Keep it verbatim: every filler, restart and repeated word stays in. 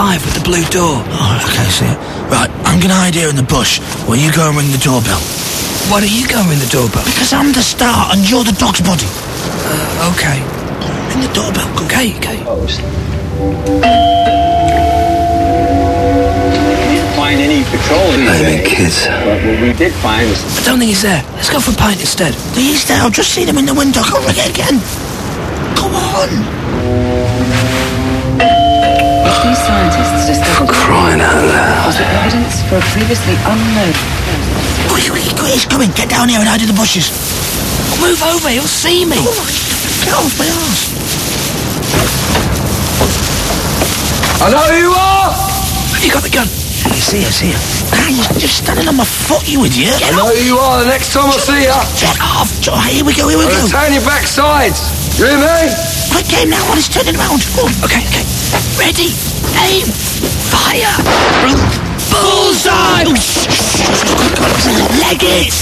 five with the blue door. Oh, okay, see it. Right, I'm gonna hide here in the bush while you go and ring the doorbell. Why don't you go and ring the doorbell? Because I'm the star and you're the dog's body. Uh, okay. Ring the doorbell, go. Okay, okay. Find any patrol Maybe kids. But what we did find was... I don't think he's there. Let's go for a pint instead. He's there. I've just seen him in the window. Go ring it again. Come on. What these scientists discovered Crying out loud. was the evidence for a previously unknown. Quick, quick, quick, he's coming. Get down here and hide in the bushes. Move over, he'll see me. Oh, get off my arse. I know who you are! You got the gun? He's here, he's here. Ah, you're just standing on my foot, you idiot. I know who you are the next time I see you. Get off. Here we go, here we I'm go. gonna turn your backsides. You hear me? Quick game now while he's turning around. Go. Okay, okay. Ready, aim, fire. Bullseye! Leg it!